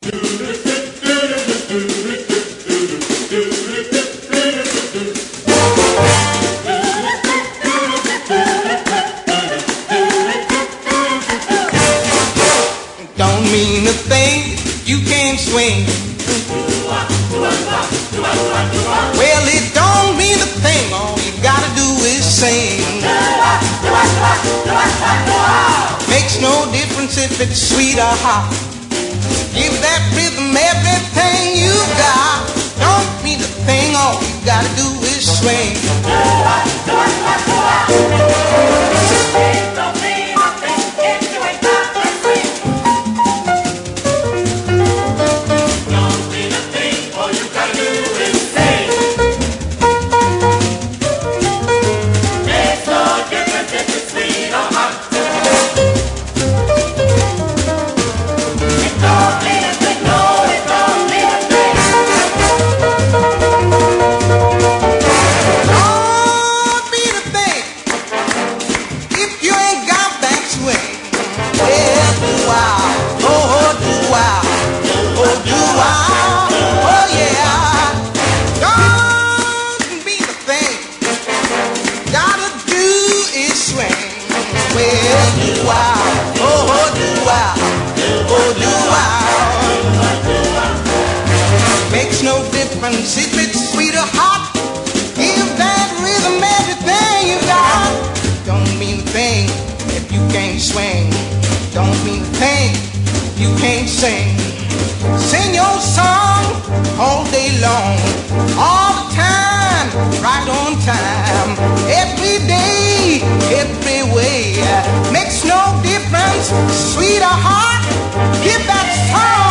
Don't mean a thing, you can't swing. Well, it don't mean a thing, all you gotta do is sing. Makes no difference if it's sweet or hot. Give that rhythm everything you got. Don't mean a thing, all you gotta do is swing. Makes no difference if it's sweet or hot. Give that rhythm everything you got. Don't mean a thing if you can't swing. Don't mean a thing if you can't sing. Sing your song all day long, all the time, right on time. Every day, every way. Makes no difference, sweet or hot. Give that song